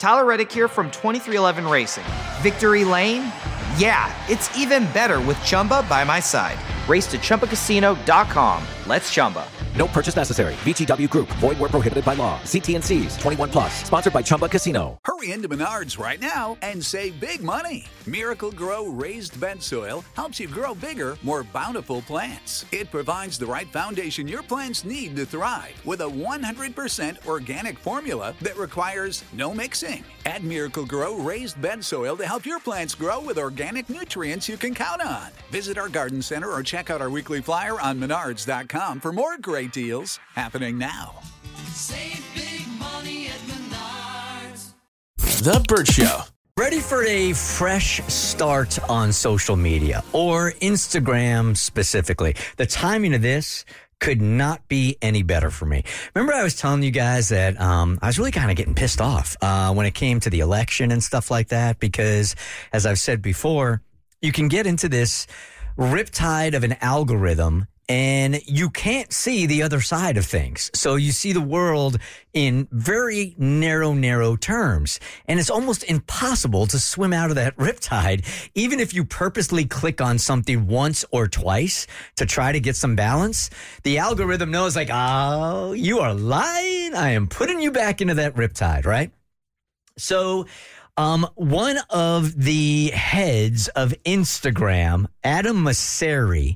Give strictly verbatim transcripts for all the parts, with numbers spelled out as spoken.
Tyler Reddick here from twenty-three eleven Racing. Victory Lane? Yeah, it's even better with Chumba by my side. Race to Chumba Casino dot com. Let's Chumba. No purchase necessary. V G W Group. Void where prohibited by law. See T and C's. twenty-one plus. Sponsored by Chumba Casino. Hurry into Menards right now and save big money. Miracle Grow raised bed soil helps you grow bigger, more bountiful plants. It provides the right foundation your plants need to thrive with a one hundred percent organic formula that requires no mixing. Add Miracle Grow raised bed soil to help your plants grow with organic nutrients you can count on. Visit our garden center or check out our weekly flyer on menards dot com for more great deals happening now. Save big money at Menards. The Burt Show. Ready for a fresh start on social media, or Instagram specifically. The timing of this could not be any better for me. Remember I was telling you guys that um, I was really kind of getting pissed off uh, when it came to the election and stuff like that, because as I've said before, you can get into this riptide of an algorithm and you can't see the other side of things. So you see the world in very narrow, narrow terms. And it's almost impossible to swim out of that riptide, even if you purposely click on something once or twice to try to get some balance. The algorithm knows, like, oh, you are lying. I am putting you back into that riptide, right? So um, one of the heads of Instagram, Adam Mosseri,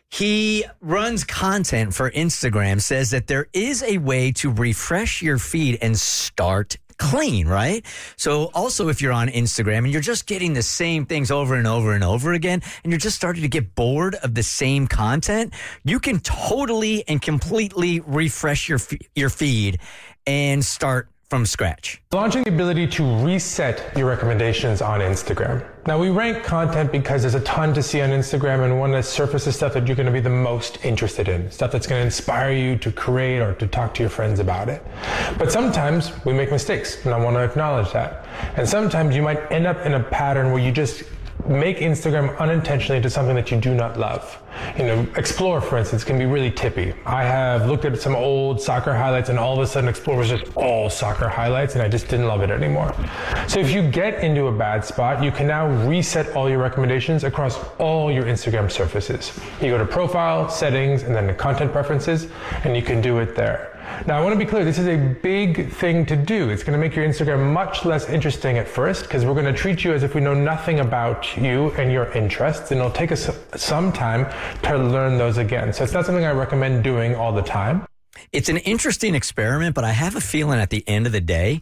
he runs content for Instagram, says that there is a way to refresh your feed and start clean, right? So also if you're on Instagram and you're just getting the same things over and over and over again, and you're just starting to get bored of the same content, you can totally and completely refresh your your feed and start from scratch. Launching the ability to reset your recommendations on Instagram. Now, we rank content because there's a ton to see on Instagram, and one that surfaces stuff that you're going to be the most interested in, stuff that's going to inspire you to create or to talk to your friends about it. But sometimes we make mistakes, and I want to acknowledge that. And sometimes you might end up in a pattern where you just make Instagram unintentionally into something that you do not love. You know, Explore, for instance, can be really tippy. I have looked at some old soccer highlights and all of a sudden Explore was just all soccer highlights and I just didn't love it anymore. So if you get into a bad spot, you can now reset all your recommendations across all your Instagram surfaces. You go to Profile, Settings, and then the Content Preferences, and you can do it there. Now, I want to be clear, this is a big thing to do. It's going to make your Instagram much less interesting at first because we're going to treat you as if we know nothing about you and your interests, and it'll take us some time to learn those again. So it's not something I recommend doing all the time. It's an interesting experiment, but I have a feeling at the end of the day,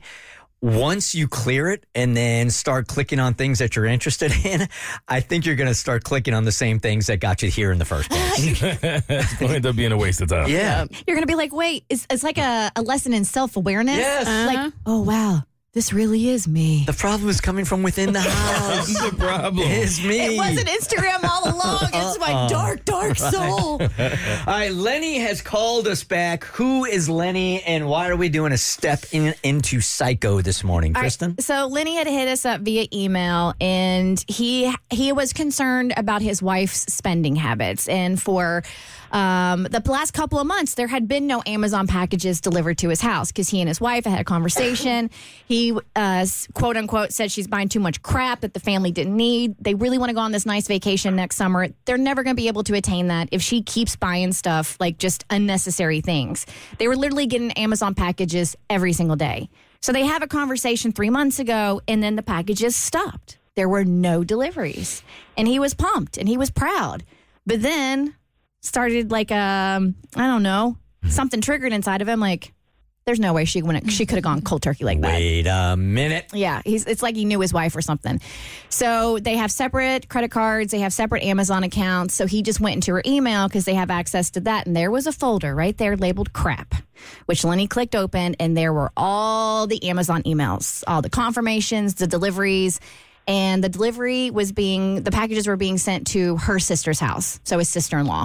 once you clear it and then start clicking on things that you're interested in, I think you're going to start clicking on the same things that got you here in the first place. It's going to end up being a waste of time. Yeah. You're going to be like, wait, it's, it's like a, a lesson in self-awareness. Yes. Uh-huh. Like, oh, wow, this really is me. The problem is coming from within the house. The problem is me. It wasn't Instagram all along. It's my Uh-uh. dark, dark soul. All right, Lenny has called us back. Who is Lenny, and why are we doing a step in into psycho this morning, All Kristen? right, so Lenny had hit us up via email, and he he was concerned about his wife's spending habits. And for um, the last couple of months, there had been no Amazon packages delivered to his house because he and his wife had a conversation. He, uh, quote unquote, said she's buying too much crap that the family didn't need. They really want to go on this nice vacation next summer. They're never going to be able to attain that if she keeps buying stuff like just unnecessary things. They were literally getting Amazon packages every single day. So they have a conversation three months ago, and then the packages stopped. There were no deliveries. And he was pumped, and he was proud. But then started like, um, I don't know, something triggered inside of him, like, there's no way she went, she could have gone cold turkey like that. Wait a minute. Yeah, he's, it's like he knew his wife or something. So they have separate credit cards. They have separate Amazon accounts. So he just went into her email because they have access to that. And there was a folder right there labeled crap, which Lenny clicked open. And there were all the Amazon emails, all the confirmations, the deliveries. And the delivery was being, the packages were being sent to her sister's house. So his sister-in-law.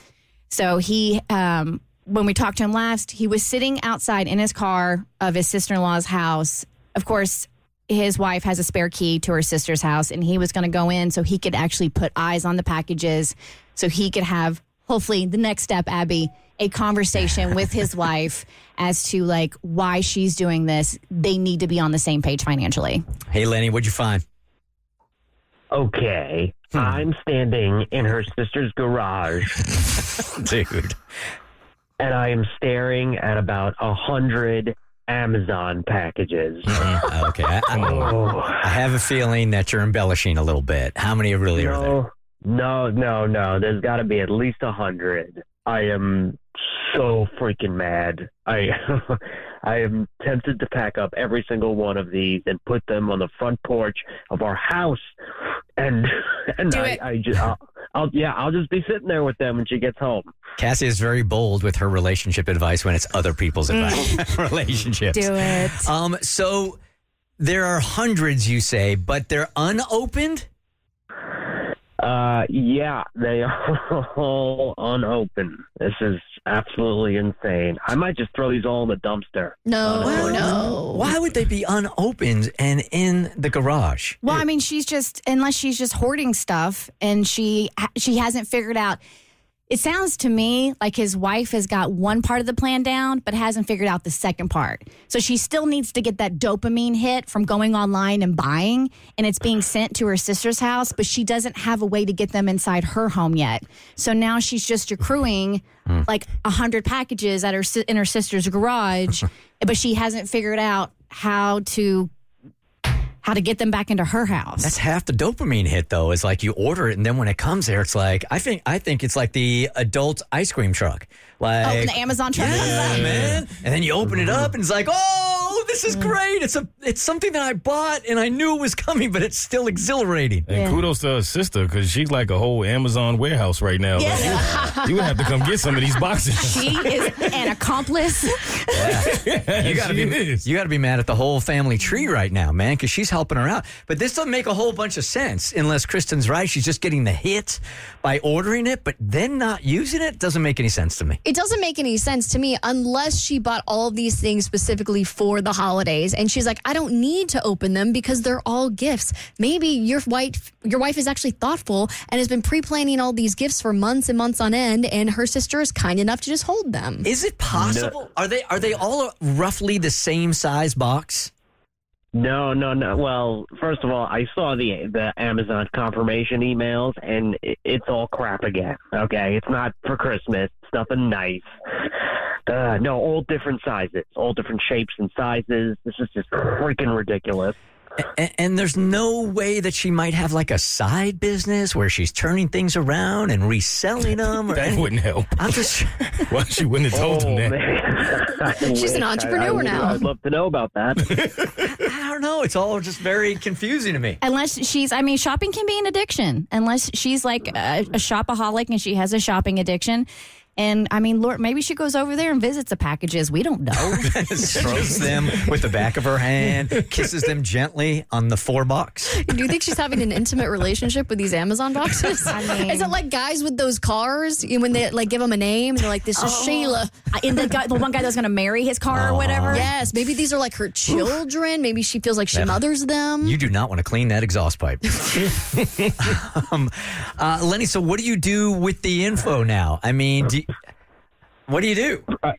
So he, um, when we talked to him last, he was sitting outside in his car of his sister-in-law's house. Of course, his wife has a spare key to her sister's house, and he was going to go in so he could actually put eyes on the packages so he could have, hopefully, the next step, Abby, a conversation with his wife as to like why she's doing this. They need to be on the same page financially. Hey, Lenny, what'd you find? Okay, hmm. I'm standing in her sister's garage. Dude. And I am staring at about a hundred Amazon packages. Mm, okay, I, I, oh. I have a feeling that you're embellishing a little bit. How many really no, are there? No, no, no. There's got to be at least a hundred. I am so freaking mad. I I am tempted to pack up every single one of these and put them on the front porch of our house. And and Do I, it. I just I'll, I'll yeah I'll just be sitting there with them when she gets home. Cassie is very bold with her relationship advice when it's other people's advice. Relationships. Do it. Um. So there are hundreds, you say, but they're unopened? Uh, yeah, they are all unopened. This is absolutely insane. I might just throw these all in the dumpster. No, honestly. no. Why would they be unopened and in the garage? Well, I mean, she's just, unless she's just hoarding stuff and she she hasn't figured out. It sounds to me like his wife has got one part of the plan down, but hasn't figured out the second part. So she still needs to get that dopamine hit from going online and buying, and it's being sent to her sister's house, but she doesn't have a way to get them inside her home yet. So now she's just accruing mm. like one hundred packages at her si- in her sister's garage, but she hasn't figured out how to how to get them back into her house. That's half the dopamine hit, though. Is like you order it, and then when it comes there, it's like I think I think it's like the adult ice cream truck, like oh, the Amazon truck. yeah, man. And then you open it up, and it's like, oh, this is great. It's a it's something that I bought, and I knew it was coming, but it's still exhilarating. And Yeah. kudos to her sister, because she's like a whole Amazon warehouse right now. Yeah. Like, you would have to come get some of these boxes. She is an accomplice. You gotta She be is. you gotta be mad at the whole family tree right now, man, because she's helping her out. But this doesn't make a whole bunch of sense unless Kristen's right. She's just getting the hit by ordering it, but then not using it doesn't make any sense to me. It doesn't make any sense to me unless she bought all of these things specifically for the holidays. And she's like, I don't need to open them because they're all gifts. Maybe your wife, your wife is actually thoughtful and has been pre-planning all these gifts for months and months on end. And her sister is kind enough to just hold them. Is it possible? Are they are they all roughly the same size box? No, no, no. Well, first of all, I saw the the Amazon confirmation emails, and it, it's all crap again. Okay, it's not for Christmas. It's nothing nice. Uh, no, all different sizes, all different shapes and sizes. This is just freaking ridiculous. And, and there's no way that she might have like a side business where she's turning things around and reselling them. Or That any- wouldn't help. I'm just. Well, she wouldn't have told him Oh, that. man. I She's an wish. entrepreneur I, I would- now. I'd love to know about that. I don't know. It's all just very confusing to me. Unless she's, I mean, shopping can be an addiction. Unless she's like a, a shopaholic and she has a shopping addiction. And I mean, Lord, maybe she goes over there and visits the packages. We don't know. Strokes them with the back of her hand, kisses them gently on the four box. Do you think she's having an intimate relationship with these Amazon boxes? I mean- is it like guys with those cars you know, when they like give them a name? They're like, "This is Sheila." In the guy, the one guy that's going to marry his car or whatever. Yes, maybe these are like her children. Maybe she feels like she mothers them. You do not want to clean that exhaust pipe. um, uh, Lenny, so what do you do with the info now? I mean, do you, what do you do? I,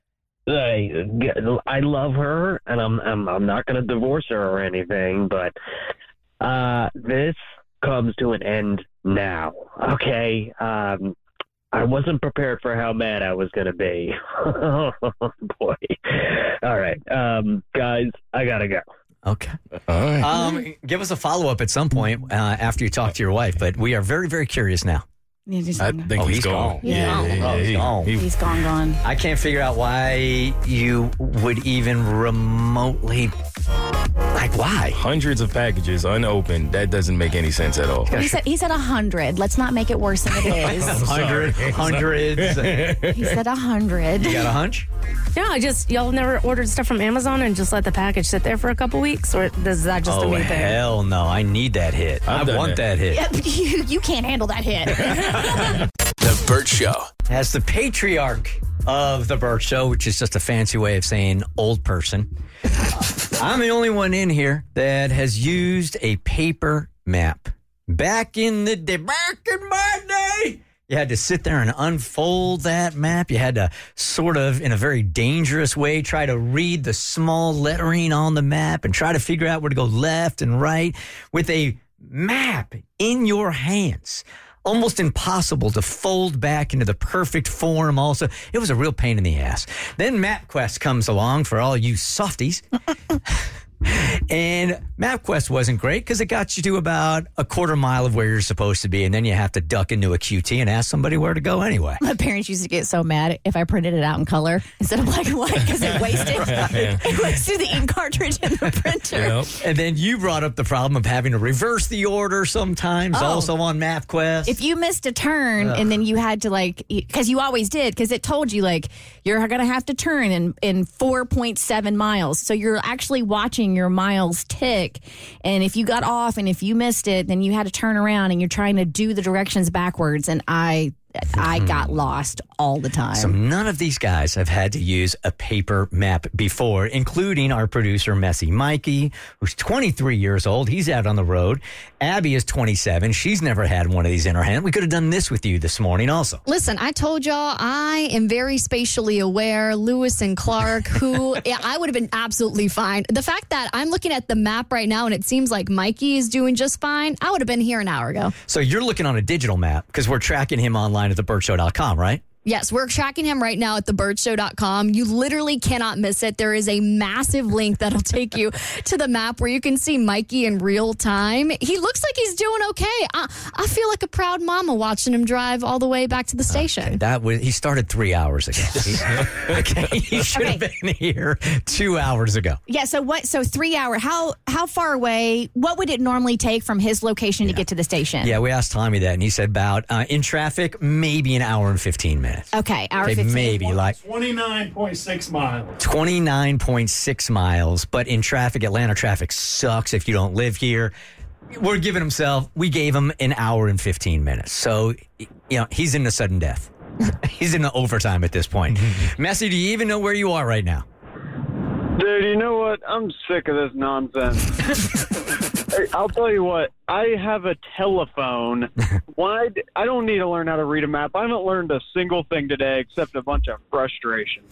I love her, and I'm I'm I'm not going to divorce her or anything, but uh, this comes to an end now. Okay, um, I wasn't prepared for how mad I was going to be. Oh boy! All right, um, guys, I gotta go. Okay. All right. Um, give us a follow up at some point uh, after you talk to your wife, but we are very, very curious now. I think Oh, he's, he's gone. gone. Yeah, Yeah. yeah, yeah, Oh, he's he- gone. he- He's gone, gone. I can't figure out why you would even remotely. Like, why? hundreds of packages unopened. That doesn't make any sense at all. He said he said a hundred. Let's not make it worse than it is. Hundred, sorry. hundreds. He said a hundred. You got a hunch? Yeah, I just y'all never ordered stuff from Amazon and just let the package sit there for a couple weeks, or is that just a Oh, me thing? hell no. I need that hit. I've I done want that, that. hit. You, you can't handle that hit. The Burt Show. As the patriarch of the Burt Show, which is just a fancy way of saying old person, I'm the only one in here that has used a paper map. Back in the day, back in my day, You had to sit there and unfold that map. You had to sort of, in a very dangerous way, try to read the small lettering on the map and try to figure out where to go left and right with a map in your hands. Almost impossible to fold back into the perfect form also. It was a real pain in the ass. Then MapQuest comes along for all you softies. And MapQuest wasn't great because it got you to about a quarter mile of where you're supposed to be, and then you have to duck into a Q T and ask somebody where to go anyway. My parents used to get so mad if I printed it out in color instead of black and white because it wasted it wasted the ink cartridge in the printer. Yep. And then you brought up the problem of having to reverse the order sometimes, Oh. also on MapQuest. If you missed a turn Ugh. and then you had to like, because you always did, because it told you like you're going to have to turn in in four point seven miles, so you're actually watching your miles tick, and if you got off and if you missed it, then you had to turn around and you're trying to do the directions backwards, and I I got lost all the time. So none of these guys have had to use a paper map before, including our producer, Messy Mikey, who's twenty-three years old. He's out on the road. Abby is twenty-seven. She's never had one of these in her hand. We could have done this with you this morning also. Listen, I told y'all I am very spatially aware. Lewis and Clark, who yeah, I would have been absolutely fine. The fact that I'm looking at the map right now and it seems like Mikey is doing just fine, I would have been here an hour ago. So you're looking on a digital map because we're tracking him online at the burt show dot com, right? Yes, we're tracking him right now at the burt show dot com. You literally cannot miss it. There is a massive link that'll take you to the map where you can see Mikey in real time. He looks like he's doing okay. I, I feel like a proud mama watching him drive all the way back to the station. Okay, that was he started three hours ago. He, okay, he should have Okay. been here two hours ago. Yeah, so what? So three hour. How how far away? What would it normally take from his location to get to the station? Yeah, we asked Tommy that, and he said about uh, in traffic, maybe an hour and fifteen minutes. Okay, hour Okay, fifteen. maybe like twenty-nine point six miles. twenty-nine point six miles, but in traffic, Atlanta traffic sucks if you don't live here. We're giving himself, we gave him an hour and fifteen minutes. So, you know, he's in the sudden death. He's in the overtime at this point. Messy, do you even know where you are right now? Dude, you know what? I'm sick of this nonsense. Hey, I'll tell you what. I have a telephone. Why? d- I don't need to learn how to read a map. I haven't learned a single thing today except a bunch of frustration.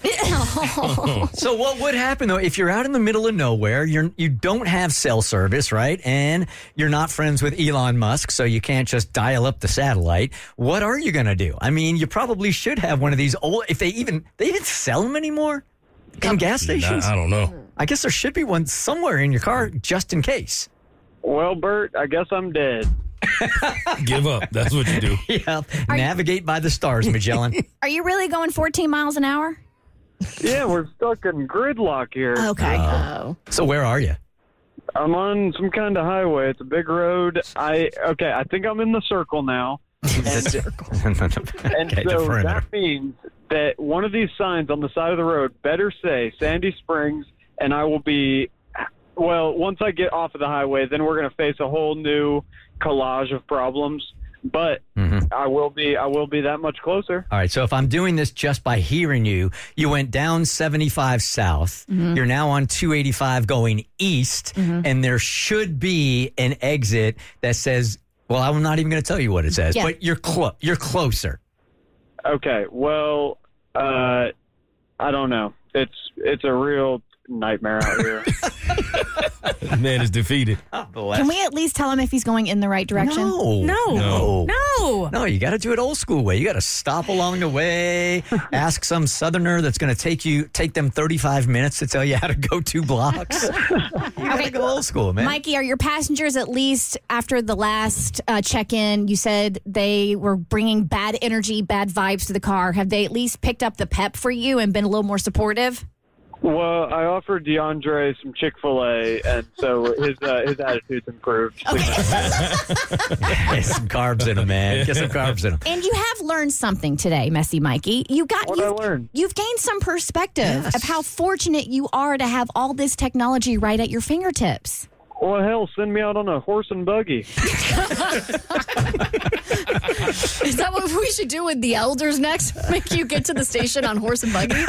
So what would happen though if you're out in the middle of nowhere, you're you don't have cell service, right? And you're not friends with Elon Musk, so you can't just dial up the satellite. What are you going to do? I mean, you probably should have one of these old if they even they even sell them anymore in gas stations. I don't know. I guess there should be one somewhere in your car just in case. Well, Bert, I guess I'm dead. Give up. That's what you do. Yeah. Navigate by the stars, Magellan. Are you really going fourteen miles an hour? Yeah, we're stuck in gridlock here. Okay. Oh. So where are you? I'm on some kind of highway. It's a big road. I okay. I think I'm in the circle now. And, and Okay, the so perimeter. that means that one of these signs on the side of the road better say Sandy Springs, and I will be. Well, once I get off of the highway, then we're going to face a whole new collage of problems. But Mhm. I will be. I will be that much closer. All right, so if I'm doing this just by hearing you, you went down seventy-five south. Mhm. You're now on two eighty-five going east, Mhm. and there should be an exit that says, well, I'm not even going to tell you what it says, Yeah. but you're clo- you're closer. Okay. Well, uh, I don't know. It's it's a real nightmare out here. Man is defeated. Can we at least tell him if he's going in the right direction? No. No. No. No. No, you got to do it old school way. You got to stop along the way, ask some southerner that's going to take you take them thirty-five minutes to tell you how to go two blocks. You got to go old school, man. Mikey, are your passengers at least after the last uh, check-in, you said they were bringing bad energy, bad vibes to the car. Have they at least picked up the pep for you and been a little more supportive? Well, I offered DeAndre some Chick-fil-A, and so his uh, his attitude's improved. Get some carbs in them, man. Get some carbs in them. And you have learned something today, Messy Mikey. You got What'd I you've, learn? you've gained some perspective of how fortunate you are to have all this technology right at your fingertips. Well, hell, send me out on a horse and buggy. Is that what we should do with the elders next? Make you get to the station on horse and buggy?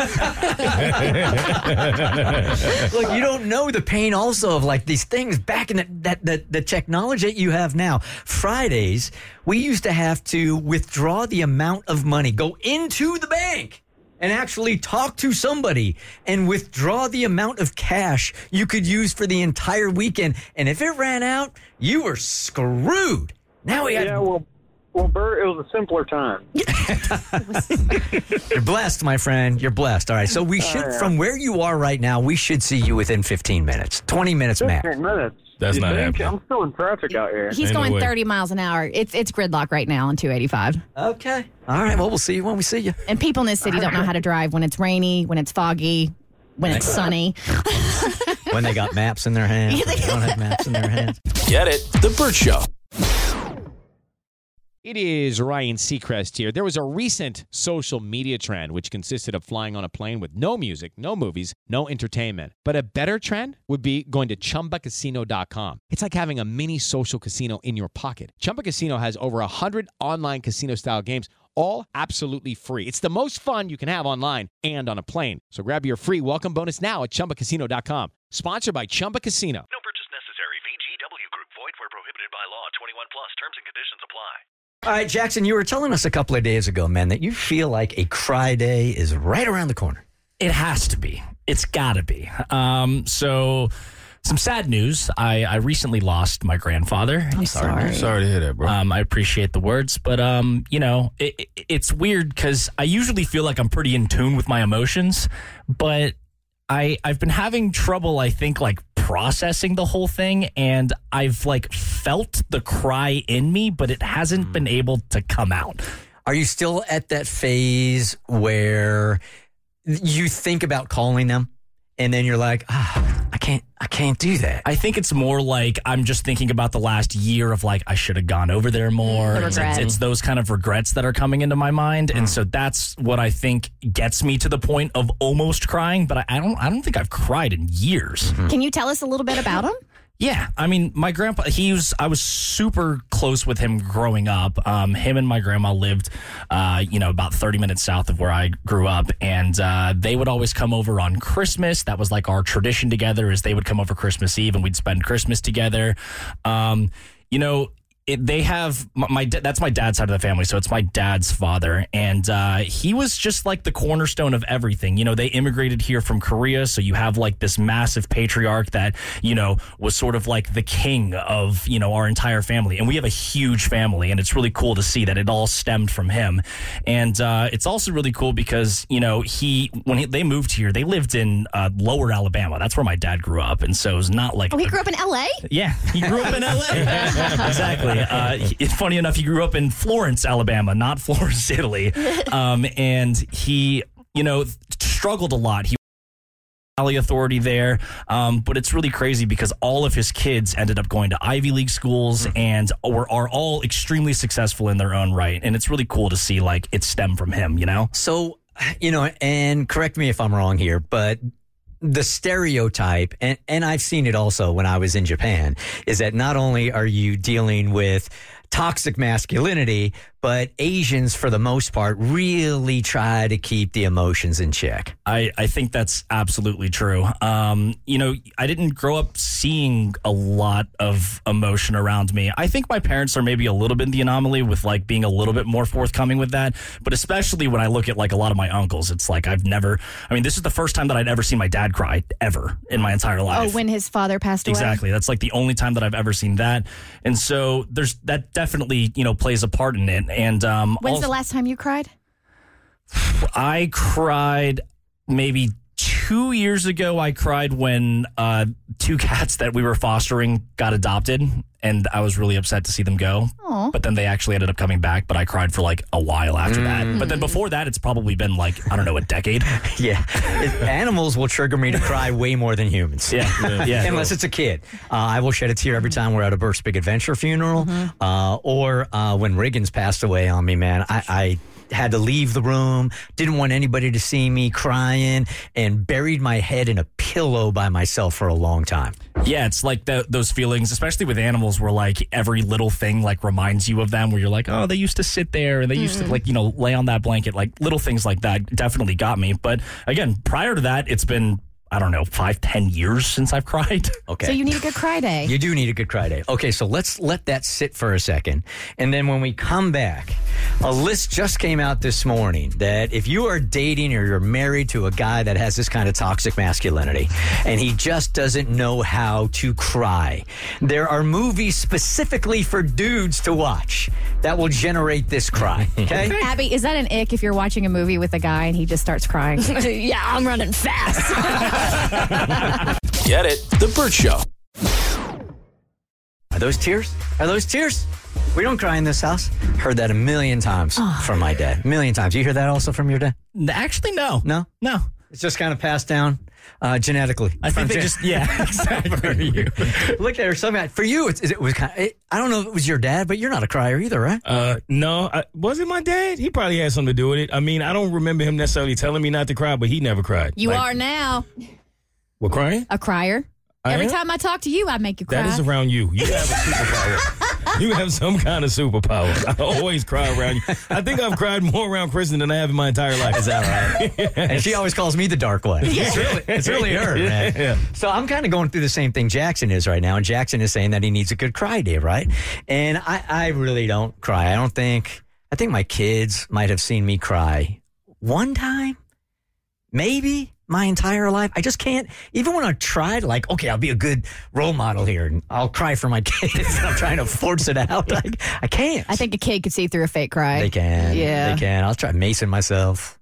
Look, you don't know the pain also of like these things back in the, that the, the technology that you have now. Fridays, we used to have to withdraw the amount of money, go into the bank and actually talk to somebody and withdraw the amount of cash you could use for the entire weekend. And if it ran out, you were screwed. Now we have... Yeah, well, well, Bert, it was a simpler time. You're blessed, my friend. You're blessed. All right, so we should, Oh, yeah. from where you are right now, we should see you within fifteen minutes, twenty minutes max. fifteen minutes. That's You not think? happening. I'm still in traffic out here. He's Ain't no going way. thirty miles an hour. It's it's gridlock right now on two eighty-five. Okay. All right, well, we'll see you when we see you. And people in this city don't know how to drive when it's rainy, when it's foggy, when it's sunny. When they got maps in their hands. When they don't have maps in their hands. Get it? The Bert Show. It is Ryan Seacrest here. There was a recent social media trend which consisted of flying on a plane with no music, no movies, no entertainment. But a better trend would be going to Chumba Casino dot com. It's like having a mini social casino in your pocket. Chumba Casino has over one hundred online casino-style games, all absolutely free. It's the most fun you can have online and on a plane. So grab your free welcome bonus now at Chumba Casino dot com. Sponsored by Chumba Casino. No purchase necessary. V G W Group. Void where prohibited by law. twenty-one plus. Terms and conditions apply. All right, Jackson, you were telling us a couple of days ago, man, that you feel like a cry day is right around the corner. It has to be. It's got to be. Um, so, some sad news. I, I recently lost my grandfather. I'm sorry. Sorry to hear that, bro. Um, I appreciate the words, but um, you know, it, it, it's weird because I usually feel like I'm pretty in tune with my emotions, but I I've been having trouble, I think, like processing the whole thing, and I've like felt the cry in me, but it hasn't been able to come out. Are you still at that phase where you think about calling them and then you're like, ah, I can't, I can't do that? I think it's more like I'm just thinking about the last year of like, I should have gone over there more. The It's, regret. it's, it's those kind of regrets that are coming into my mind. Mm. And so that's what I think gets me to the point of almost crying, but I, I don't, I don't think I've cried in years. Can you tell us a little bit about him? Yeah, I mean, my grandpa, he was, I was super close with him growing up. Um, him and my grandma lived, uh, you know, about thirty minutes south of where I grew up. And uh, they would always come over on Christmas. That was like our tradition together, is they would come over Christmas Eve and we'd spend Christmas together. Um, you know, It, they have my, my da- that's my dad's side of the family, so it's my dad's father, and uh, he was just like the cornerstone of everything. You know, they immigrated here from Korea, so you have like this massive patriarch that, you know, was sort of like the king of, you know, our entire family, and we have a huge family, and it's really cool to see that it all stemmed from him. And uh, it's also really cool because, you know, he when he, they moved here, they lived in uh, Lower Alabama. That's where my dad grew up, and so it was not like Oh, he grew up in L A? yeah, he grew up in L A. Exactly. Uh, he, funny enough, he grew up in Florence, Alabama, not Florence, Italy. Um, and he, you know, struggled a lot. He Valley Authority there, um, but it's really crazy because all of his kids ended up going to Ivy League schools and were, are all extremely successful in their own right. And it's really cool to see like it stem from him, you know? So, you know, and correct me if I'm wrong here, but the stereotype, and, and I've seen it also when I was in Japan, is that not only are you dealing with toxic masculinity, but Asians, for the most part, really try to keep the emotions in check. I, I think that's absolutely true. Um, you know, I didn't grow up seeing a lot of emotion around me. I think my parents are maybe a little bit the anomaly with like being a little bit more forthcoming with that. But especially when I look at like a lot of my uncles, it's like I've never, I mean, this is the first time that I'd ever seen my dad cry ever in my entire life. Oh, when his father passed away? Exactly. That's like the only time that I've ever seen that. And so there's that definitely, you know, plays a part in it. And um, When's also, the last time you cried? I cried maybe two years ago. I cried when uh, two cats that we were fostering got adopted, and I was really upset to see them go. Aw. But then they actually ended up coming back, but I cried for like a while after that. But then before that, it's probably been like, I don't know, a decade. Yeah. Animals will trigger me to cry way more than humans. Yeah. Yeah. Yeah. Unless it's a kid. Uh, I will shed a tear every time we're at a Burst Big Adventure funeral. Uh, or uh, when Riggins passed away on me, man, I, I had to leave the room, didn't want anybody to see me crying, and buried my head in a pillow by myself for a long time. Yeah, it's like the, those feelings, especially with animals, where like every little thing like reminds you of them. Where you're like, oh, they used to sit there and they used Mm. to like you know lay on that blanket. Like little things like that definitely got me. But again, prior to that, it's been I don't know five, ten years since I've cried. Okay. So you need a good cry day. You do need a good cry day. Okay, so let's let that sit for a second. And then when we come back, a list just came out this morning that if you are dating or you're married to a guy that has this kind of toxic masculinity and he just doesn't know how to cry, there are movies specifically for dudes to watch that will generate this cry. Okay? Abby, is that an ick if you're watching a movie with a guy and he just starts crying? Yeah, I'm running fast. Get it? The Burt Show. Are those tears? Are those tears? We don't cry in this house. Heard that a million times from my dad. A million times. You hear that also from your dad? Actually, no. No? No. It's just kind of passed down uh, genetically. I think From they gen- just yeah exactly. you. Look at her. Some for you, it's, it was kind of. It, I don't know if it was your dad, but you're not a crier either, right? Uh, no, I, was it my dad? He probably had something to do with it. I mean, I don't remember him necessarily telling me not to cry, but he never cried. You Like, are now What, crying? a crier. I Every am? time I talk to you, I make you cry. That is around you. You have a superpower. You have some kind of superpower. I always cry around you. I think I've cried more around Kristen than I have in my entire life. Is that right? Yes. And she always calls me the dark one. It's really, it's really her, man. Yeah. So I'm kind of going through the same thing Jackson is right now, and Jackson is saying that he needs a good cry day, right? And I, I really don't cry. I don't think. I think my kids might have seen me cry one time, maybe. My entire life. I just can't, even when I tried, like, okay, I'll be a good role model here and I'll cry for my kids. I'm trying to force it out. Like, I can't. I think a kid could see through a fake cry. They can. Yeah. They can. I'll try Mason myself.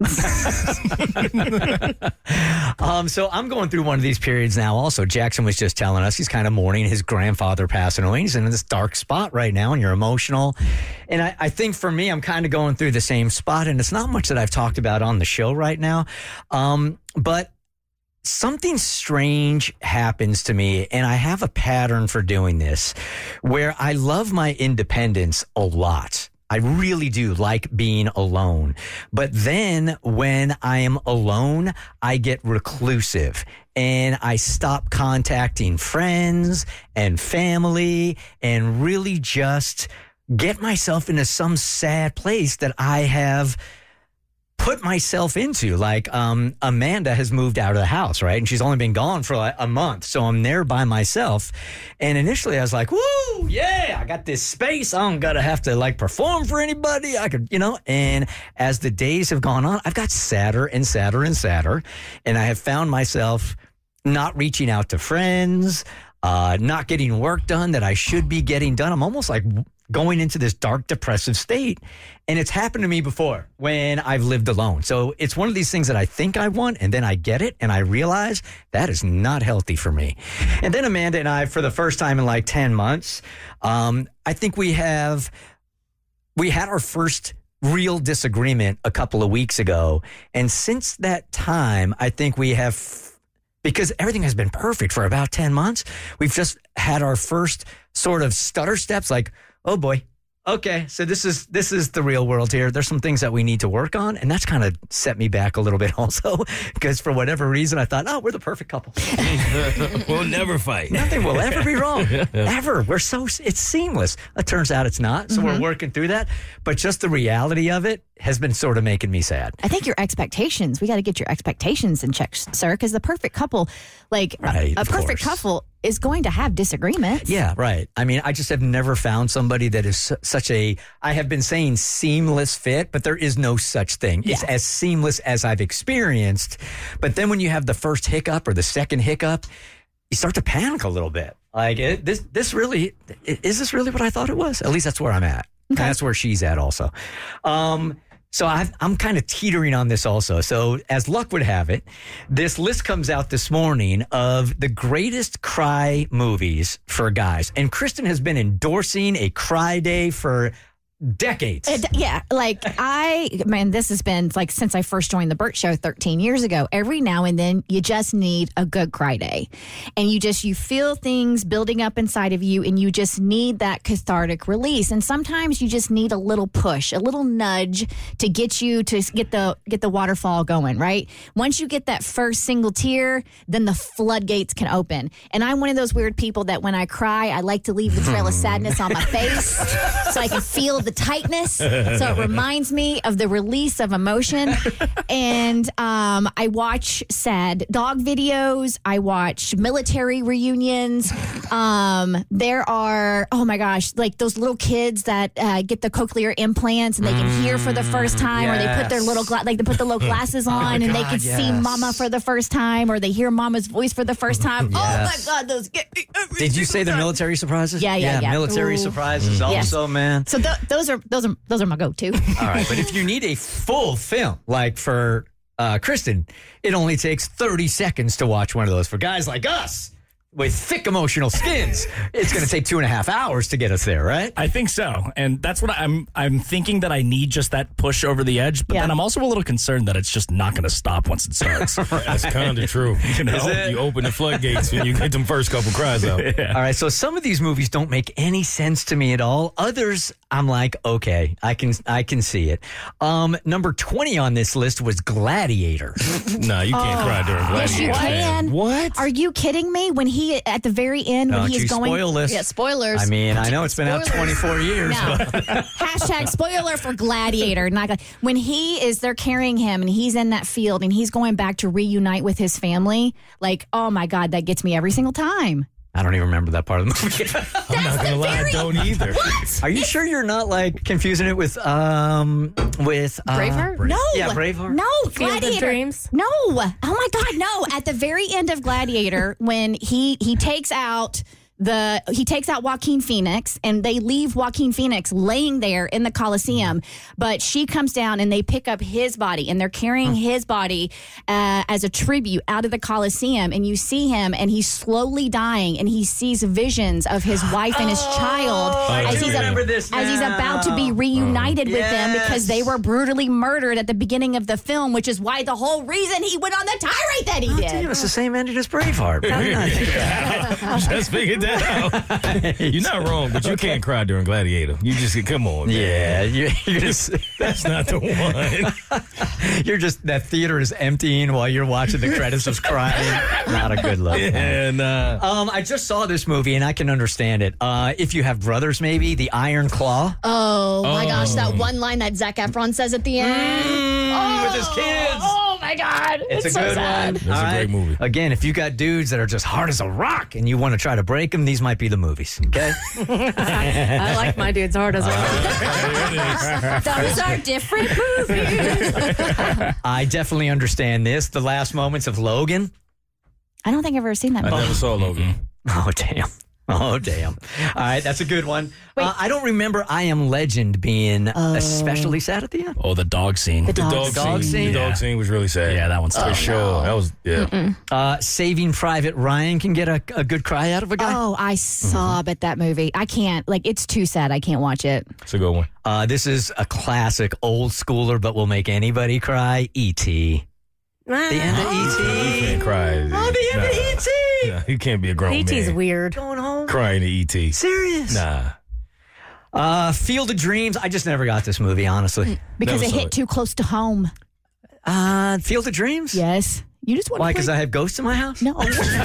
um, so I'm going through one of these periods now also. Jackson was just telling us he's kind of mourning his grandfather passing away. He's in this dark spot right now and you're emotional. And I, I think for me, I'm kind of going through the same spot. And it's not much that I've talked about on the show right now. Um, but something strange happens to me, and I have a pattern for doing this where I love my independence a lot. I really do like being alone. But then when I am alone, I get reclusive and I stop contacting friends and family and really just get myself into some sad place that I have put myself into. Like, um, Amanda has moved out of the house, right? And she's only been gone for like a month. So I'm there by myself. And initially I was like, woo, yeah, I got this space. I don't gotta have to like perform for anybody. I could, you know, and as the days have gone on, I've got sadder and sadder and sadder. And I have found myself not reaching out to friends, uh, not getting work done that I should be getting done. I'm almost like going into this dark, depressive state. And it's happened to me before when I've lived alone. So it's one of these things that I think I want, and then I get it, and I realize that is not healthy for me. And then Amanda and I, for the first time in like ten months, um, I think we have, we had our first real disagreement a couple of weeks ago. And since that time, I think we have, because everything has been perfect for about ten months, we've just had our first sort of stutter steps like, oh boy, okay, so this is this is the real world here. There's some things that we need to work on, and that's kind of set me back a little bit also, because for whatever reason, I thought, oh, we're the perfect couple. We'll never fight. Nothing will ever be wrong. Ever. We're so, it's seamless. It turns out it's not, so Mhm. we're working through that. But just the reality of it has been sort of making me sad. I think your expectations, we got to get your expectations in check, sir, because the perfect couple, like Right, a, a of perfect course. couple is going to have disagreements. Yeah, right. I mean, I just have never found somebody that is su- such a, I have been saying seamless fit, but there is no such thing. It's as seamless as I've experienced. But then when you have the first hiccup or the second hiccup, you start to panic a little bit. Like, it, this, this really, i- is this really what I thought it was? At least that's where I'm at. And that's where she's at also. Um, So I've, I'm kind of teetering on this also. So as luck would have it, this list comes out this morning of the greatest cry movies for guys. And Kristen has been endorsing a cry day for decades. It- yeah, like I, man, this has been like since I first joined the Burt Show thirteen years ago. Every now and then, you just need a good cry day, and you just you feel things building up inside of you, and you just need that cathartic release. And sometimes you just need a little push, a little nudge to get you to get the get the waterfall going. Right? Once you get that first single tear, then the floodgates can open. And I'm one of those weird people that when I cry, I like to leave the trail of sadness on my face so I can feel the tightness, so it reminds me of the release of emotion. And um, I watch sad dog videos. I watch military reunions. Um, there are, oh my gosh, like those little kids that uh, get the cochlear implants and they can hear for the first time, yes. or they put their little gla- like they put the little glasses on Oh and God, they can yes. see Mama for the first time, or they hear Mama's voice for the first time. Yes. Oh my God, those get me every Did you single say they're time. military surprises? Yeah, yeah, yeah. Military Ooh. surprises Yes. also, man. So th- those are those are those are my go-to. All right, but if you need a full film, like for uh, Kristen, it only takes thirty seconds to watch one of those. For guys like us with thick emotional skins, it's going to take two and a half hours to get us there, right? I think so, and that's what I'm. I'm thinking that I need just that push over the edge, but Yeah. then I'm also a little concerned that it's just not going to stop once it starts. That's kind of true. You know, Is it? you open the floodgates when you get them first couple cries out. Yeah. All right, so some of these movies don't make any sense to me at all. Others, I'm like, okay, I can I can see it. Um, number twenty on this list was Gladiator. Nah, you can't cry during Yes, Gladiator. you man. can. What? Are you kidding me? When he at the very end, when Don't he you is going. spoil this. Yeah, spoilers. I mean, I know it's been out Spoilers. twenty-four years. No. But Hashtag spoiler for Gladiator. Not gla- when he is, they're carrying him and he's in that field and he's going back to reunite with his family. Like, oh my God, that gets me every single time. I don't even remember that part of the movie. I'm not gonna lie, I don't either. Are you sure you're not like confusing it with um with uh, Braveheart? No. Yeah, Braveheart. No, Field of Gladiator. Dreams? No. Oh my God, no. At the very end of Gladiator, when he he takes out the he takes out Joaquin Phoenix and they leave Joaquin Phoenix laying there in the Coliseum, but she comes down and they pick up his body and they're carrying his body uh, as a tribute out of the Coliseum, and you see him and he's slowly dying and he sees visions of his wife and his child I as do he's remember this as he's now. about to be reunited with them because Yes. they were brutally murdered at the beginning of the film, which is why the whole reason he went on the tirade that he Oh, did. damn, it's the same ending as Braveheart. How did I think of that? Just figured that out. You're not wrong, but you can't cry during Gladiator. You just come on, man. Yeah, you, you're just That's not the one. you're just that theater is emptying while you're watching the credits of crying. Not a good look. Yeah, nah. Um, I just saw this movie and I can understand it. Uh, if you have brothers, maybe the Iron Claw Oh my gosh, that one line that Zac Efron says at the end. Mm, with his kids. Oh my God. It's, a so good sad. one. It's a All great movie. Again, if you got dudes that are just hard as a rock and you want to try to break them, these might be the movies. Okay. I like my dudes hard as well. Those are different movies. I definitely understand this. The last moments of Logan. I don't think I've ever seen that I movie. never saw Logan. Oh, damn. Oh, damn. All right, that's a good one. Uh, I don't remember I Am Legend being especially sad at the end. Oh, the dog scene. The The dog, dog, scene. dog scene. scene? The dog Yeah. scene was really sad. Yeah, that one's for tough. sure. That was yeah. Uh, Saving Private Ryan can get a, a good cry out of a guy. Oh, I sob at that movie. I can't. Like, it's too sad. I can't watch it. It's a good one. Uh, this is a classic old schooler, but will make anybody cry. E T The end of You E T can't cry. Oh, the end of E T Nah, you can't be a grown E T's man weird. Going home. crying to E T. Serious? Nah. Uh, Field of Dreams. I just never got this movie, honestly. Because Never it saw hit it. too close to home. Uh, Field of Dreams? Yes. You just want Why? to Because I have ghosts in my house? No.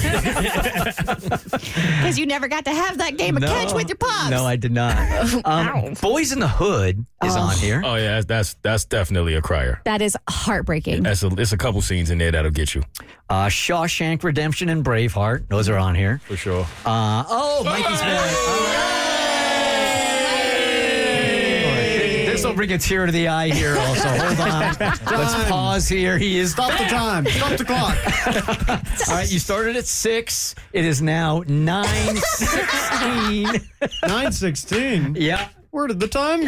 Because you never got to have that game of No. catch with your pops. No, I did not. Um, Boys in the Hood is Oh. on here. Oh yeah, that's that's, that's definitely a crier. That is heartbreaking. That's a, it's a couple scenes in there that'll get you Uh, Shawshank Redemption and Braveheart. Those are on here. for sure. Uh, oh, Mikey's back. All right. This will bring a tear to the eye here also. Hold on. Let's pause here. He is. Stop the time. Stop the clock. All right, you started at six. It is now nine sixteen. nine sixteen? Yeah. Where did the time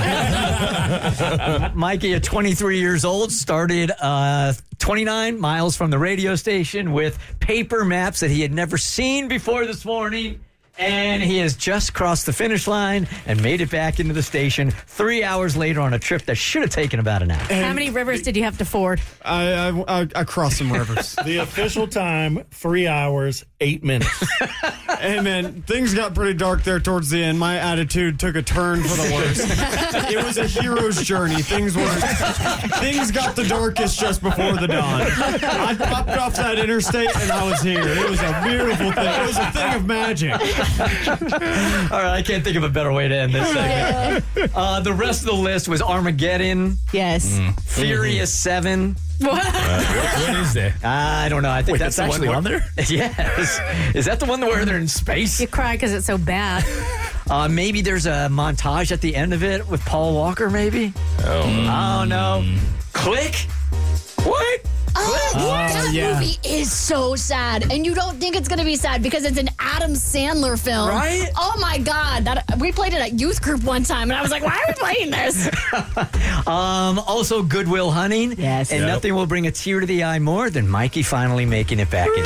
go? Mikey, at twenty-three years old, started uh, twenty-nine miles from the radio station with paper maps that he had never seen before this morning. And he has just crossed the finish line and made it back into the station three hours later on a trip that should have taken about an hour. How many rivers did you have to ford? I I, I, I crossed some rivers. The official time, three hours, eight minutes. Hey, man, things got pretty dark there towards the end. My attitude took a turn for the worse. It was a hero's journey. Things were things got the darkest just before the dawn. I popped off that interstate and I was here. It was a beautiful thing. It was a thing of magic. All right, I can't think of a better way to end this segment. Uh, the rest of the list was Armageddon. Yes. Mm. Furious seven. What? What is that? I don't know. I think Wait, that's, that's actually the one on there. Yes. Is that the one where they're in space? You cry because it's so bad. Uh, maybe there's a montage at the end of it with Paul Walker, maybe? Oh, I don't know. Click? What? Oh, that yeah. movie is so sad, and you don't think it's going to be sad because it's an Adam Sandler film, right? Oh my God, that we played it at youth group one time, and I was like, "Why are we playing this?" um, also, Goodwill Hunting. Yes, and yep. nothing will bring a tear to the eye more than Mikey finally making it back in.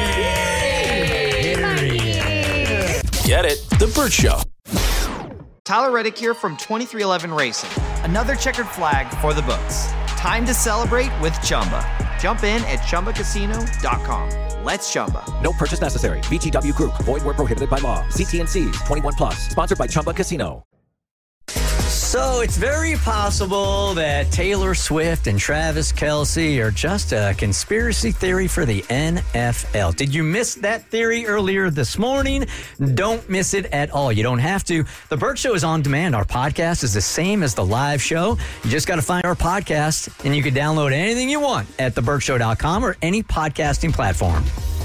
Get it? The Burt Show. Tyler Reddick here from twenty-three eleven Racing. Another checkered flag for the books. Time to celebrate with Chumba. Jump in at Chumba Casino dot com. Let's Chumba. No purchase necessary. V G W Group. Void where prohibited by law. See T N Cs. twenty-one plus. Sponsored by Chumba Casino. So it's very possible that Taylor Swift and Travis Kelce are just a conspiracy theory for the N F L. Did you miss that theory earlier this morning? Don't miss it at all. You don't have to. The Burt Show is on demand. Our podcast is the same as the live show. You just got to find our podcast, and you can download anything you want at the burt show dot com or any podcasting platform.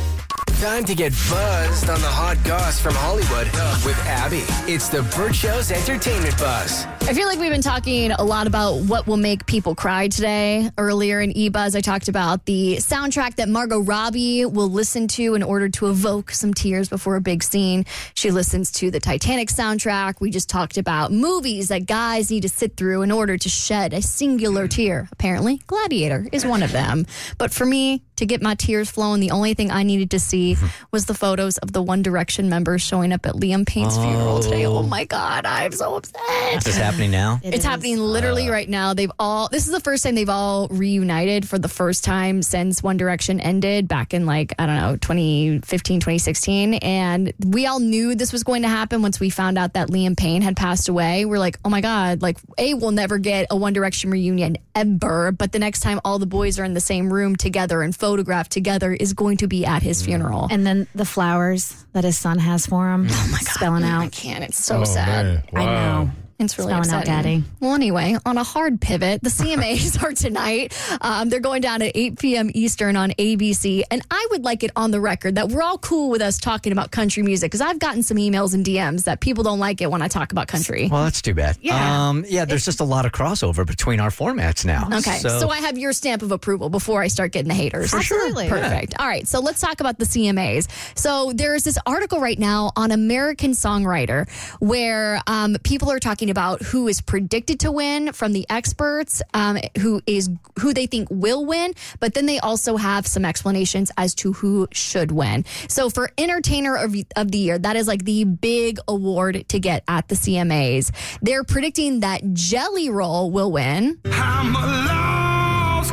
Time to get buzzed on the hot goss from Hollywood with Abby. It's the Burt Show's Entertainment Buzz. I feel like we've been talking a lot about what will make people cry today. Earlier in eBuzz, I talked about the soundtrack that Margot Robbie will listen to in order to evoke some tears before a big scene. She listens to the Titanic soundtrack. We just talked about movies that guys need to sit through in order to shed a singular tear. Apparently, Gladiator is one of them. But for me, to get my tears flowing, the only thing I needed to see was the photos of the One Direction members showing up at Liam Payne's Oh. funeral today. Oh my God, I'm so upset. Is this happening now? It it's happening literally right now. They've all, this is the first time they've all reunited for the first time since One Direction ended back in like, I don't know, twenty fifteen, twenty sixteen. And we all knew this was going to happen once we found out that Liam Payne had passed away. We're like, oh my God, like, A, we'll never get a One Direction reunion ever. But the next time all the boys are in the same room together and photographed together is going to be at his funeral. And then the flowers that his son has for him. Oh my God. Spelling out. I can't. It's so Oh, sad. man. I Wow. know. It's really Spelling out, upsetting. Daddy. Well, anyway, on a hard pivot, the C M As are tonight. Um, they're going down at eight p.m. Eastern on A B C. And I would like it on the record that we're all cool with us talking about country music because I've gotten some emails and D Ms that people don't like it when I talk about country. Well, that's too bad. Yeah. Um, yeah, there's just a lot of crossover between our formats now. Okay, so, I have your stamp of approval before I start getting the haters. For sure. Absolutely. Perfect. All right, so let's talk about the C M As. So there's this article right now on American Songwriter where um, people are talking about who is predicted to win from the experts, um, who is who they think will win, but then they also have some explanations as to who should win. So for Entertainer of, of the Year, that is like the big award to get at the C M As. They're predicting that Jelly Roll will win. I'm a lost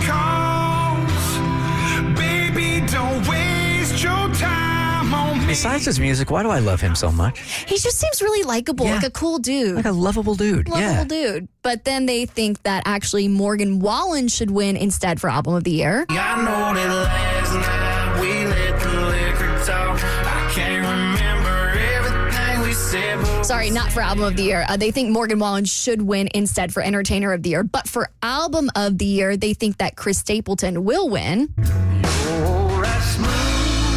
cause. Baby, don't waste your time on me. Besides his music, why do I love him so much? He just seems really likable, Yeah. like a cool dude. Like a lovable dude. Lovable yeah. dude. But then they think that actually Morgan Wallen should win instead for Album of the Year. I know that last night we let the liquor talk. I can't remember everything we said. but Sorry, not for Album of the Year. Uh, they think Morgan Wallen should win instead for Entertainer of the Year. But for Album of the Year, they think that Chris Stapleton will win. Oh, that's smooth.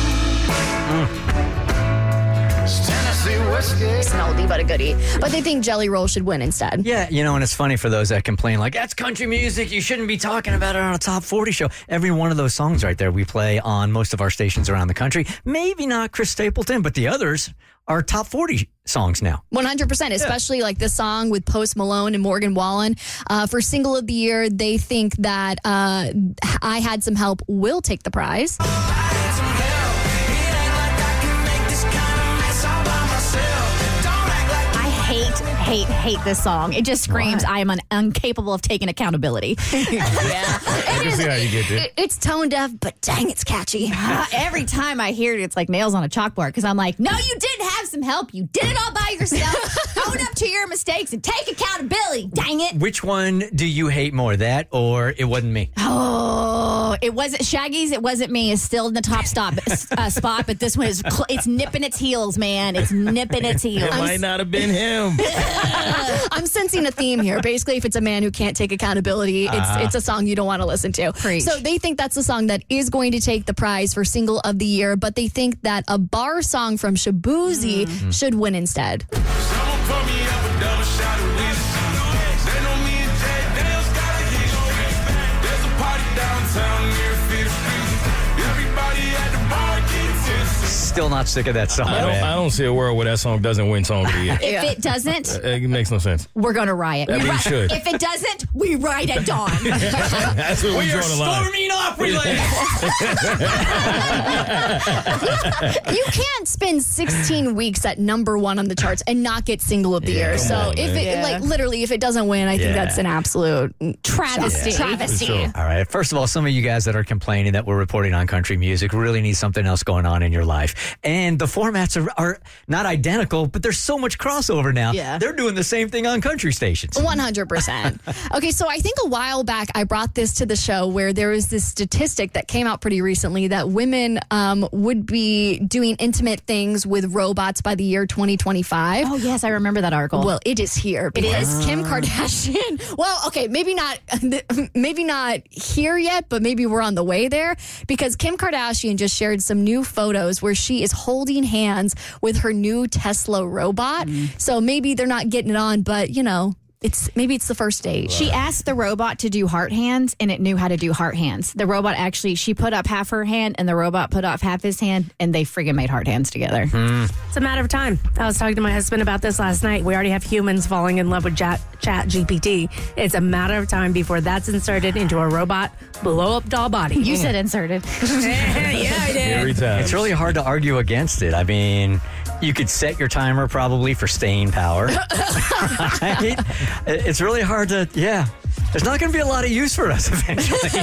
It's Tennessee whiskey. It's an oldie but a goodie. But they think Jelly Roll should win instead. Yeah, you know, and it's funny for those that complain, like, that's country music. You shouldn't be talking about it on a top forty show. Every one of those songs right there we play on most of our stations around the country. Maybe not Chris Stapleton, but the others are top forty songs now. one hundred percent, especially like this song with Post Malone and Morgan Wallen. Uh, for Single of the Year, they think that uh, I Had Some Help will take the prize. hate, hate this song. It just screams, I am un- incapable of taking accountability. Yeah. I can see how you get there. It, it's tone deaf, but dang, it's catchy. Every time I hear it, it's like nails on a chalkboard because I'm like, no, you didn't have some help. You did it all by yourself. Own up to your mistakes and take accountability. Dang it. Which one do you hate more, that or It Wasn't Me? Oh, it wasn't Shaggy's. It wasn't me. It's still in the top stop uh, spot, but this one is cl- it's nipping its heels, man. It's nipping its heels. It might not have been him. I'm sensing a theme here. Basically, if it's a man who can't take accountability, it's Uh-huh. it's a song you don't want to listen to. Preach. So they think that's the song that is going to take the prize for single of the year, but they think that a bar song from Shabuzi Mm-hmm. should win instead. Still not sick of that song. I don't, man. I don't see a world where that song doesn't win Song of the Year. If it doesn't, Uh, It makes no sense. we're going to riot. I We mean, ri- should. If it doesn't, we ride at dawn. That's where we, We are draw the line. storming Opryland. You can't spend sixteen weeks at number one on the charts and not get single of the Yeah, year. come So on, if man. it, Yeah. like literally, if it doesn't win, I think Yeah. that's an absolute Travesty. Yeah. Travesty. Sure. All right. First of all, some of you guys that are complaining that we're reporting on country music really need something else going on in your life. And the formats are, are not identical, but there's so much crossover now. Yeah. They're doing the same thing on country stations. one hundred percent. Okay, so I think a while back I brought this to the show where there was this statistic that came out pretty recently that women um, would be doing intimate things with robots by the year twenty twenty-five. Oh, yes, I remember that article. Well, it is here. It because is? Kim Kardashian. Well, okay, maybe not, maybe not here yet, but maybe we're on the way there because Kim Kardashian just shared some new photos where she is holding hands with her new Tesla robot. So maybe they're not getting it on, but you know, it's maybe it's the first date. She asked the robot to do heart hands, and it knew how to do heart hands. The robot actually, she put up half her hand, and the robot put up half his hand, and they friggin' made heart hands together. It's a matter of time. I was talking to my husband about this last night. We already have humans falling in love with Chat, Chat G P T. It's a matter of time before that's inserted into a robot blow up doll body. You said inserted. Yeah, I did. Every time. It's really hard to argue against it. I mean, you could set your timer probably for staying power. Right? It's really hard to, yeah. There's not going to be a lot of use for us eventually.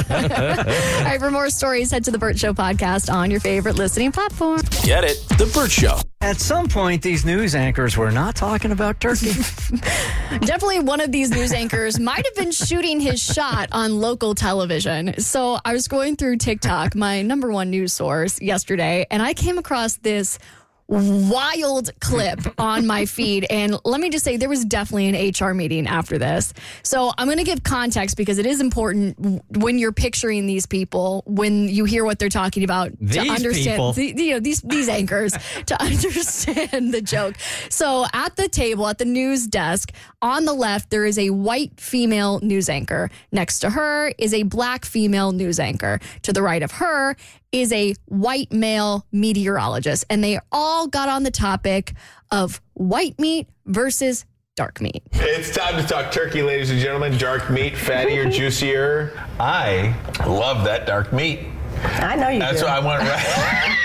All right, for more stories, head to the Burt Show podcast on your favorite listening platform. Get it? The Burt Show. At some point, these news anchors were not talking about turkey. Definitely one of these news anchors might have been shooting his shot on local television. So I was going through TikTok, my number one news source, yesterday, and I came across this wild clip on my feed. And let me just say, there was definitely an H R meeting after this. So I'm going to give context because it is important when you're picturing these people, when you hear what they're talking about, These to understand people. the, you know, these these anchors to understand the joke. So at the table, at the news desk, on the left, there is a white female news anchor. Next to her is a black female news anchor. To the right of her is a white male meteorologist. And they all got on the topic of white meat versus dark meat. It's time to talk turkey, ladies and gentlemen. Dark meat, fattier, juicier. I love that dark meat. I know you That's do. why I went right.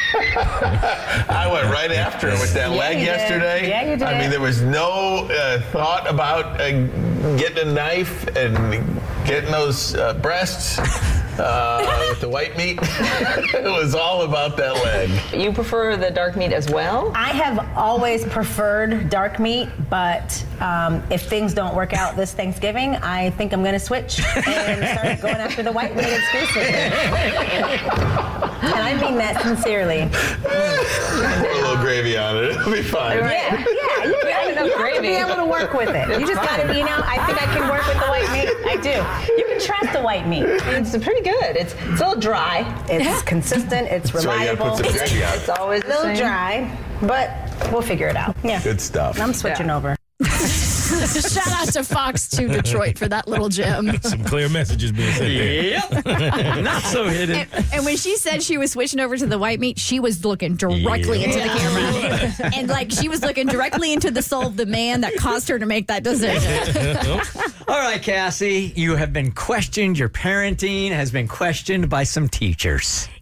I went right after it with that Yeah, leg you did. yesterday. Yeah, you did. I mean, there was no uh, thought about uh, getting a knife and getting those uh, breasts uh, with the white meat. It was all about that leg. You prefer the dark meat as well? I have always preferred dark meat, but um, if things don't work out this Thanksgiving, I think I'm going to switch and start going after the white meat exclusively. And I mean that sincerely. Put a little gravy on it. It'll be fine. Yeah, yeah, you, have enough you have gravy. to be able to work with it. You just got to, you know, I think I can work with the white meat. I do. You can trust the white meat. It's pretty good. It's, it's a little dry. It's consistent. It's That's why you reliable. gotta put some gravy on it. It's always a little dry, but we'll figure it out. Yeah. Good stuff. I'm switching over. Shout out to Fox two Detroit for that little gem. Some clear messages being sent there. Yep. Not so hidden. And, and when she said she was switching over to the white meat, she was looking directly Yeah. into the camera. And like she was looking directly into the soul of the man that caused her to make that decision. All right, Cassie, you have been questioned. Your parenting has been questioned by some teachers.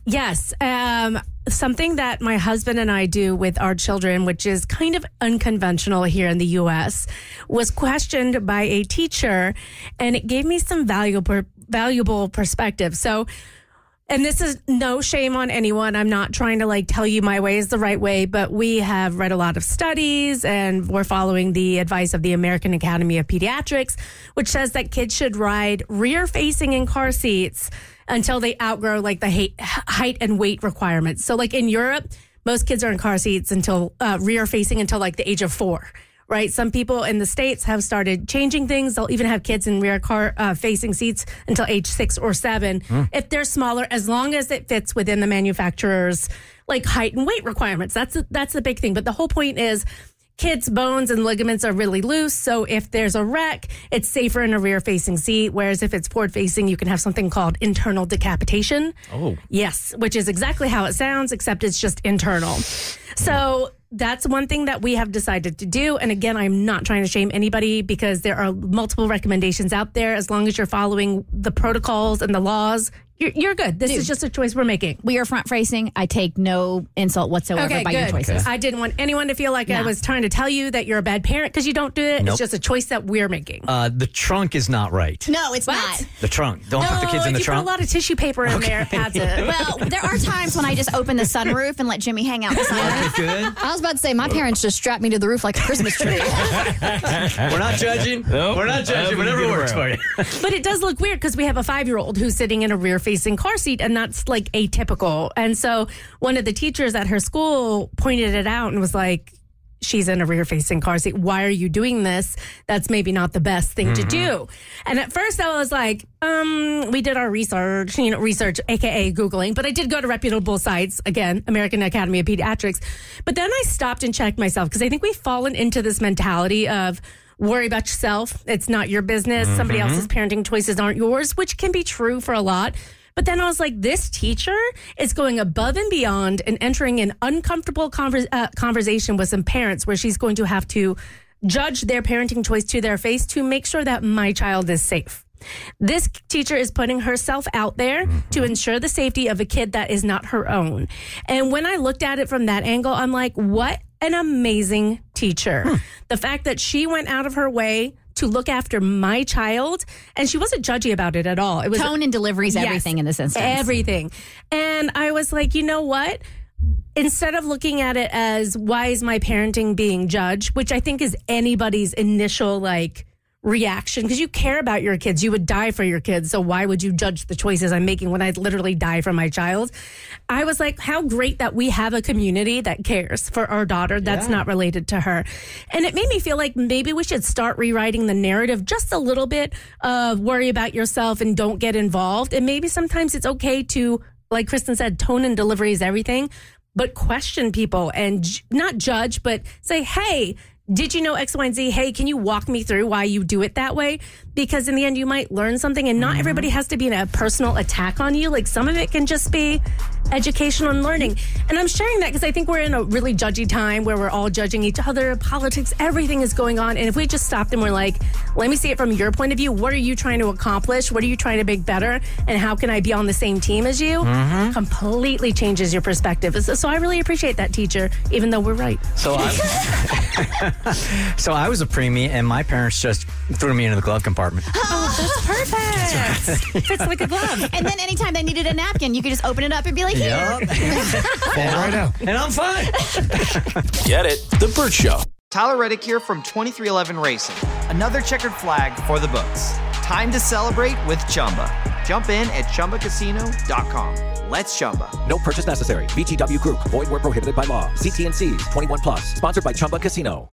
Yes. Um, something that my husband and I do with our children, which is kind of unconventional here in the U S, was questioned by a teacher, and it gave me some valuable, valuable perspective. So, and this is no shame on anyone. I'm not trying to like tell you my way is the right way, but we have read a lot of studies and we're following the advice of the American Academy of Pediatrics, which says that kids should ride rear facing in car seats until they outgrow like the height, height and weight requirements. So like in Europe, most kids are in car seats until uh, rear facing until like the age of four. Right. Some people in the States have started changing things. They'll even have kids in rear car uh, facing seats until age six or seven. Mm. If they're smaller, as long as it fits within the manufacturer's like height and weight requirements. That's, a, that's the big thing. But the whole point is kids' bones and ligaments are really loose. So if there's a wreck, it's safer in a rear facing seat. Whereas if it's forward facing, you can have something called internal decapitation. Oh. Yes, which is exactly how it sounds, except it's just internal. So that's one thing that we have decided to do. And again, I'm not trying to shame anybody because there are multiple recommendations out there. As long as you're following the protocols and the laws, you're, you're good. This Dude, is just a choice we're making. We are front facing. I take no insult whatsoever Okay, by good. your choices. I didn't want anyone to feel like I No. was trying to tell you that you're a bad parent because you don't do it. Nope. It's just a choice that we're making. Uh, the trunk is not right. No, it's not. The trunk. Don't no, put the kids in the if you trunk. put a lot of tissue paper in there, it adds it. Well, there are times when I just open the sunroof and let Jimmy hang out the side. Good. I was about to say, my parents just strapped me to the roof like a Christmas tree. We're not judging. Nope. We're not judging. However Whatever you get works for around. you. But it does look weird because we have a five-year-old who's sitting in a rear-facing car seat, and that's like atypical. And so one of the teachers at her school pointed it out and was like, she's in a rear-facing car seat. Why are you doing this? That's maybe not the best thing Mm-hmm. to do. And at first I was like, um, we did our research, you know, research, A K A Googling, but I did go to reputable sites, again, American Academy of Pediatrics. But then I stopped and checked myself because I think we've fallen into this mentality of worry about yourself. It's not your business. Mm-hmm. Somebody else's parenting choices aren't yours, which can be true for a lot. But then I was like, this teacher is going above and beyond and entering an uncomfortable conver- uh, conversation with some parents where she's going to have to judge their parenting choice to their face to make sure that my child is safe. This teacher is putting herself out there to ensure the safety of a kid that is not her own. And when I looked at it from that angle, I'm like, what an amazing teacher. Hmm. The fact that she went out of her way to look after my child, and she wasn't judgy about it at all. It was Tone and delivery is Yes, everything in this instance. Everything. And I was like, you know what? Instead of looking at it as why is my parenting being judged, which I think is anybody's initial like reaction, because you care about your kids. You would die for your kids. So why would you judge the choices I'm making when I'd literally die for my child? I was like, how great that we have a community that cares for our daughter that's Yeah. not related to her. And it made me feel like maybe we should start rewriting the narrative just a little bit of worry about yourself and don't get involved. And maybe sometimes it's okay to, like Kristen said, tone and delivery is everything, but question people and j- not judge, but say, hey, did you know X, Y, and Z? Hey, can you walk me through why you do it that way? Because in the end, you might learn something, and not mm-hmm. everybody has to be in a personal attack on you. Like some of it can just be educational and learning. And I'm sharing that because I think we're in a really judgy time where we're all judging each other. Politics, everything is going on. And if we just stopped and we're like, let me see it from your point of view. What are you trying to accomplish? What are you trying to make better? And how can I be on the same team as you? Mm-hmm. Completely changes your perspective. So, so I really appreciate that, teacher, even though we're right. So I, so I was a preemie, and my parents just threw me into the glove compartment. Oh, that's perfect. Fits like a glove. And then anytime they needed a napkin, you could just open it up and be like, here. Yep. right now. And I'm fine. Get it? The Burt Show. Tyler Reddick here from twenty-three eleven Racing. Another checkered flag for the books. Time to celebrate with Chumba. Jump in at Chumba Casino dot com. Let's Chumba. No purchase necessary. V G W Group. Void where prohibited by law. See T N Cs. twenty-one plus. Sponsored by Chumba Casino.